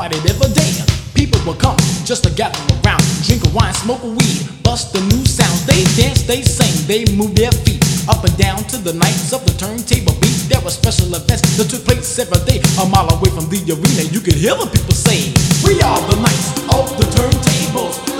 partied every day. People would come just to gather around, drink a wine, smoke a weed, bust the new sounds. They dance, they sing, they move their feet up and down to the nights of the turntable beat. There were special events that took place every day. A mile away from the arena, you could hear the people say, "We are the knights of the turntables.